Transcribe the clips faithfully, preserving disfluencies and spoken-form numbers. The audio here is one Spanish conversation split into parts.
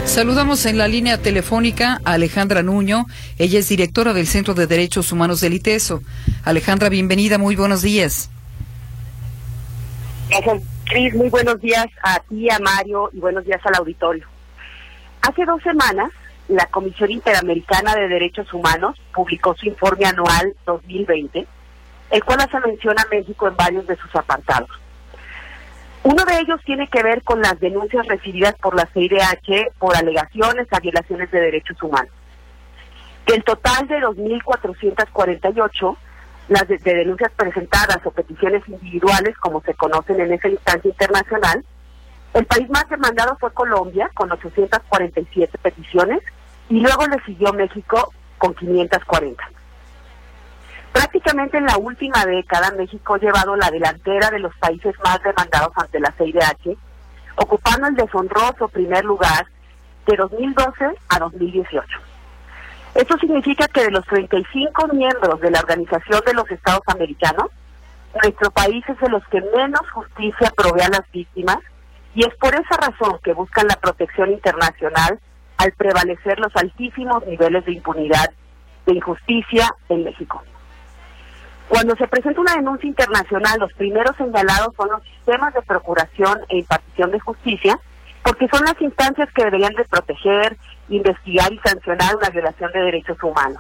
Saludamos en la línea telefónica a Alejandra Nuño. Ella es directora del Centro de Derechos Humanos del ITESO. Alejandra, bienvenida, muy buenos días. Gracias, Cris. Muy buenos días a ti, a Mario, y buenos días al auditorio. Hace dos semanas, la Comisión Interamericana de Derechos Humanos publicó su informe anual dos mil veinte, el cual hace mención a México en varios de sus apartados. Uno de ellos tiene que ver con las denuncias recibidas por la C I D H por alegaciones a violaciones de derechos humanos. Del total de dos mil cuatrocientas cuarenta y ocho, las de, de denuncias presentadas o peticiones individuales, como se conocen en esa instancia internacional, el país más demandado fue Colombia, con ochocientas cuarenta y siete peticiones, y luego le siguió México con quinientas cuarenta. Prácticamente en la última década, México ha llevado la delantera de los países más demandados ante la C I D H, ocupando el deshonroso primer lugar de dos mil doce a dos mil dieciocho. Esto significa que de los treinta y cinco miembros de la Organización de los Estados Americanos, nuestro país es de los que menos justicia provee a las víctimas, y es por esa razón que buscan la protección internacional al prevalecer los altísimos niveles de impunidad, de injusticia en México. Cuando se presenta una denuncia internacional, los primeros señalados son los sistemas de procuración e impartición de justicia, porque son las instancias que deberían de proteger, investigar y sancionar una violación de derechos humanos.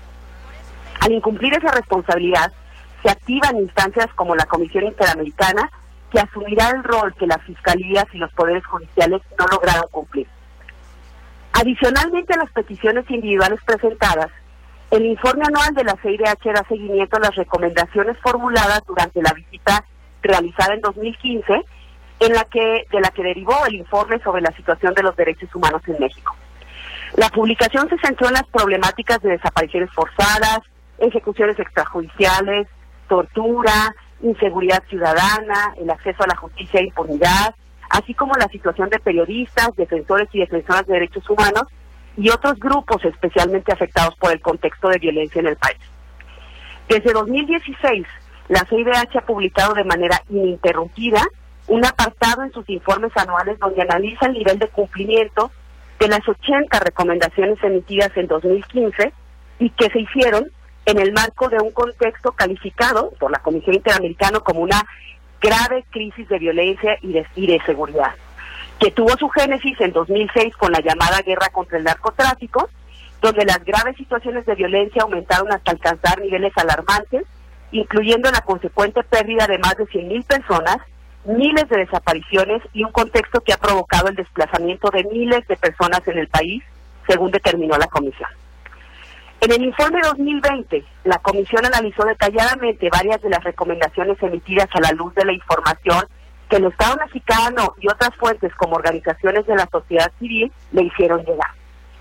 Al incumplir esa responsabilidad, se activan instancias como la Comisión Interamericana, que asumirá el rol que las fiscalías y los poderes judiciales no lograron cumplir. Adicionalmente a las peticiones individuales presentadas, el informe anual de la C I D H da seguimiento a las recomendaciones formuladas durante la visita realizada en dos mil quince, en la que de la que derivó el informe sobre la situación de los derechos humanos en México. La publicación se centró en las problemáticas de desapariciones forzadas, ejecuciones extrajudiciales, tortura, inseguridad ciudadana, el acceso a la justicia e impunidad, así como la situación de periodistas, defensores y defensoras de derechos humanos, y otros grupos especialmente afectados por el contexto de violencia en el país. Desde dos mil dieciséis, la C I D H ha publicado de manera ininterrumpida un apartado en sus informes anuales donde analiza el nivel de cumplimiento de las ochenta recomendaciones emitidas en dos mil quince y que se hicieron en el marco de un contexto calificado por la Comisión Interamericana como una grave crisis de violencia y de, y de seguridad, que tuvo su génesis en dos mil seis con la llamada guerra contra el narcotráfico, donde las graves situaciones de violencia aumentaron hasta alcanzar niveles alarmantes, incluyendo la consecuente pérdida de más de cien mil personas, miles de desapariciones y un contexto que ha provocado el desplazamiento de miles de personas en el país, según determinó la Comisión. En el informe dos mil veinte, la Comisión analizó detalladamente varias de las recomendaciones emitidas a la luz de la información que el Estado mexicano y otras fuentes como organizaciones de la sociedad civil le hicieron llegar.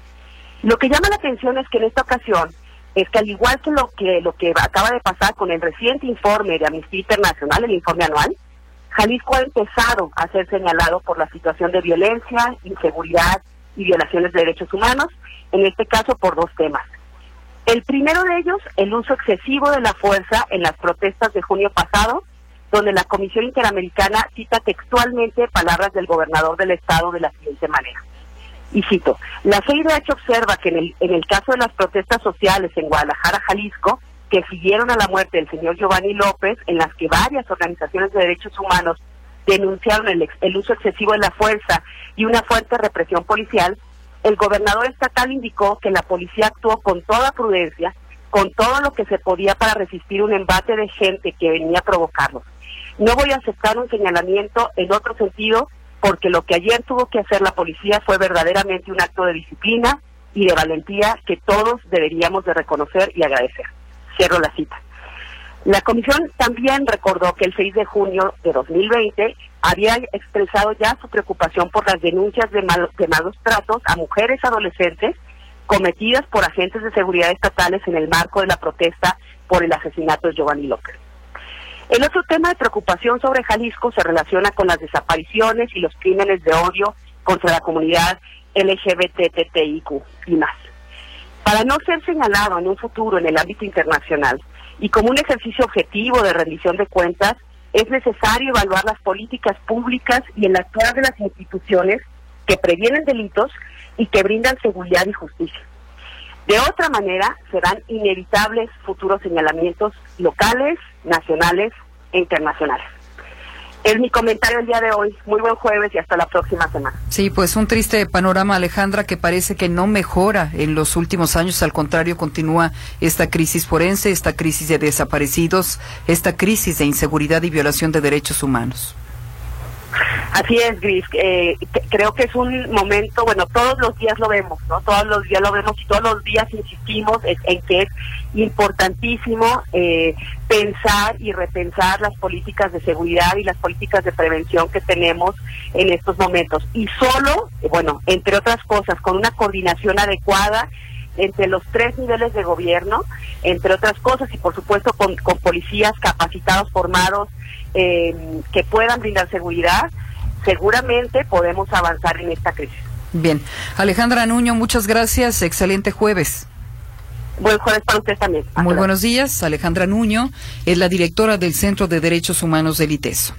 Lo que llama la atención es que en esta ocasión, es que al igual que lo que lo que acaba de pasar con el reciente informe de Amnistía Internacional, el informe anual, Jalisco ha empezado a ser señalado por la situación de violencia, inseguridad y violaciones de derechos humanos, en este caso por dos temas. El primero de ellos, el uso excesivo de la fuerza en las protestas de junio pasado, donde la Comisión Interamericana cita textualmente palabras del gobernador del estado de la siguiente manera. Y cito, la C I D H observa que en el, en el caso de las protestas sociales en Guadalajara, Jalisco, que siguieron a la muerte del señor Giovanni López, en las que varias organizaciones de derechos humanos denunciaron el, ex, el uso excesivo de la fuerza y una fuerte represión policial, el gobernador estatal indicó que la policía actuó con toda prudencia, con todo lo que se podía para resistir un embate de gente que venía a provocarlos. No voy a aceptar un señalamiento en otro sentido, porque lo que ayer tuvo que hacer la policía fue verdaderamente un acto de disciplina y de valentía que todos deberíamos de reconocer y agradecer. Cierro la cita. La comisión también recordó que el seis de junio de dos mil veinte había expresado ya su preocupación por las denuncias de, mal, de malos tratos a mujeres adolescentes cometidas por agentes de seguridad estatales en el marco de la protesta por el asesinato de Giovanni López. El otro tema de preocupación sobre Jalisco se relaciona con las desapariciones y los crímenes de odio contra la comunidad L G B T T I Q y más. Para no ser señalado en un futuro en el ámbito internacional y como un ejercicio objetivo de rendición de cuentas, es necesario evaluar las políticas públicas y el actuar de las instituciones que previenen delitos y que brindan seguridad y justicia. De otra manera, serán inevitables futuros señalamientos locales, nacionales e internacionales. Es mi comentario el día de hoy. Muy buen jueves y hasta la próxima semana. Sí, pues un triste panorama, Alejandra, que parece que no mejora en los últimos años. Al contrario, continúa esta crisis forense, esta crisis de desaparecidos, esta crisis de inseguridad y violación de derechos humanos. Así es, Gris. Eh, creo que es un momento, bueno, todos los días lo vemos, ¿no? Todos los días lo vemos y todos los días insistimos en, en que es importantísimo eh, pensar y repensar las políticas de seguridad y las políticas de prevención que tenemos en estos momentos. Y solo, bueno, entre otras cosas, con una coordinación adecuada entre los tres niveles de gobierno, entre otras cosas, y por supuesto con, con policías capacitados, formados, eh, que puedan brindar seguridad, seguramente podemos avanzar en esta crisis. Bien. Alejandra Nuño, muchas gracias. Excelente jueves. Buen jueves para usted también. Hasta Muy luego. buenos días. Alejandra Nuño es la directora del Centro de Derechos Humanos del ITESO.